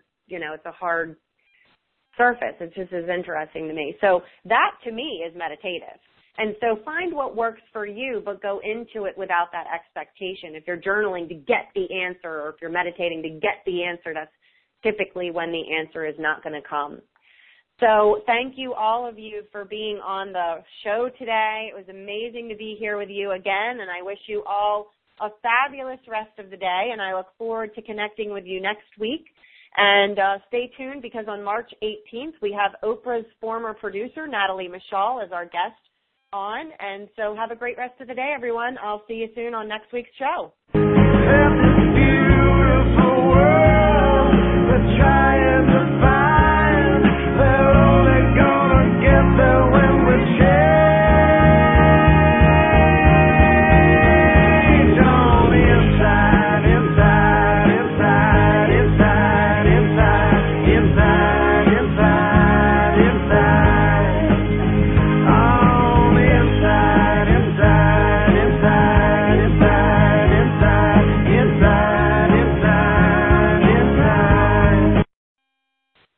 Speaker 1: surface. It's just as interesting to me. So that, to me, is meditative. And so find what works for you, but go into it without that expectation. If you're journaling to get the answer, or if you're meditating to get the answer, that's typically when the answer is not going to come. So thank you, all of you, for being on the show today. It was amazing to be here with you again, and I wish you all a fabulous rest of the day, and I look forward to connecting with you next week. And stay tuned, because on March 18th, we have Oprah's former producer, Natalie Mishal, as our guest on. And so have a great rest of the day, everyone. I'll see you soon on next week's show. Beautiful world,